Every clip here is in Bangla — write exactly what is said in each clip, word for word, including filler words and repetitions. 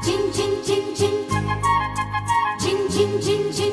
ঝিন ঝিন ঝিন ঝিন ঝিন ঝিন ঝিন ঝিন।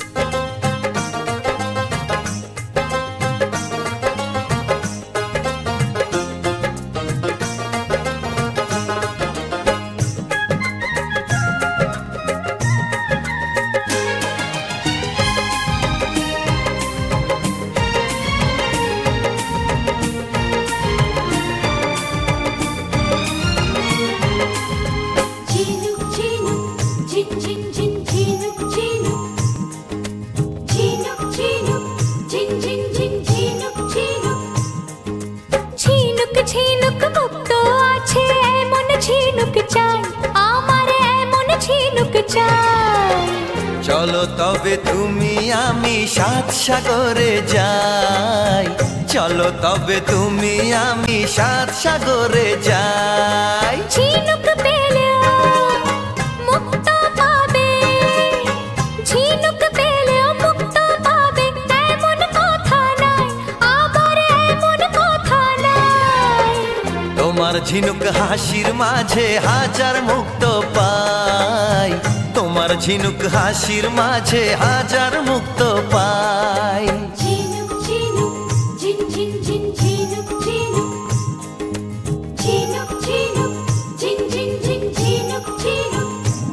চলো তবে তুমি আমি সাত সাগরে যাই, চলো তবে তুমি আমি সাত সাগরে যাই। ঝিনুক পেলে মুক্ত পাবে, ঝিনুক পেলে মুক্ত পাবে, এমন কথা নাই, আবার এমন কথা নাই। তোমার ঝিনুক হাসির মাঝে হাজার মুক্ত পাই, তোমার ঝিনুক হাসির মাঝে হাজার মুক্ত পাই। ঝিনুক ঝিনুক ঝিন ঝিন ঝিন ঝিনুক ঝিনুক ঝিনুক ঝিনুক ঝিন ঝিন ঝিন ঝিনুক ঝিনুক।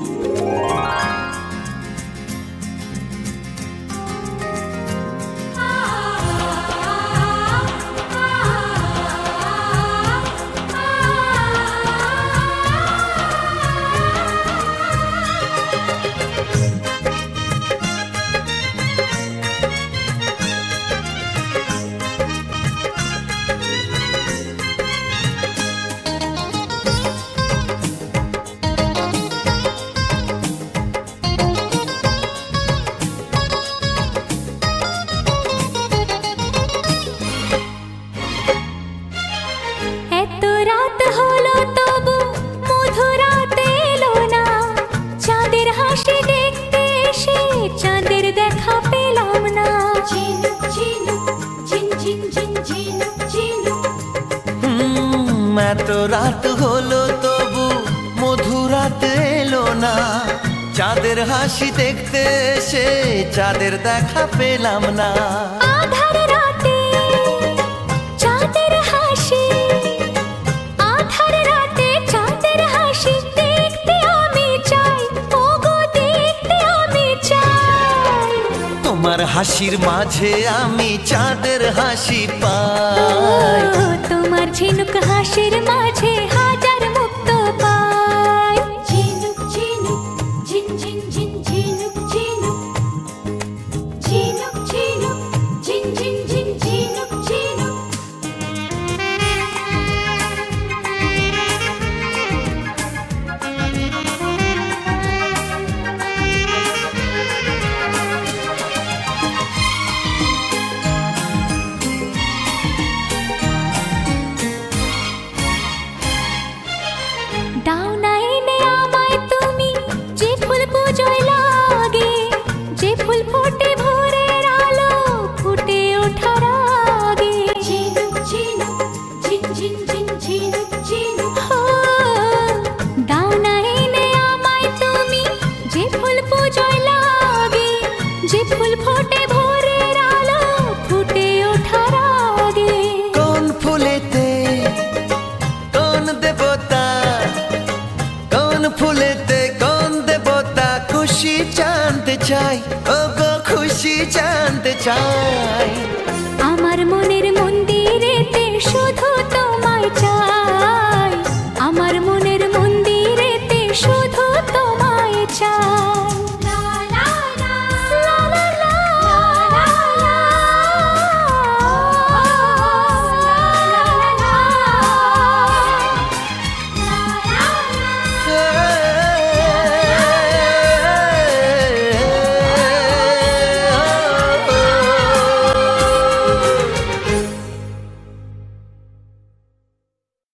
এত রাত হলো তবু মধুরাত এলো না, চাঁদের হাসি দেখতে এসে চাঁদের দেখা পেলাম না। আধার রাতে চাঁদের হাসি, আধার রাতে চাঁদের হাসি দেখতে আমি চাই, ওগো দেখতে আমি চাই। তোমার হাসির মাঝে আমি চাঁদের হাসি পাই, তোমার ঝিনুক হাসির মাঝে হাজার মুক্ত পাই। ঝিনুক ঝিনুক ঝিন ঝিন ঝিন ঝিনুক ঝিনুক ঝিনুক ঝিনুক ঝিন ঝিন ঝিন ঝিনুক ঝিনুক। দাও না এনে আমায় তুমি যে ফুল পুজোয় লাগে, যে ফুল ফোটে ভোরের আলো ফুটে ওঠার আগে। ঝিনুক ঝিনুক ঝিন ঝিন ঝিন ঝিনুক ঝিনুক। দাও না এনে আমায় তুমি যে ফুল পুজোয় লাগে, যে ফুল ফোটে ভোরের আলো ফুটে ওঠার আগে। কোন ফুলেতে কোন দেবতা, কোন ফুলেতে কোন দেবতা খুশি জানতে চাই, ও গো খুশি জানতে চাই। আমার মনে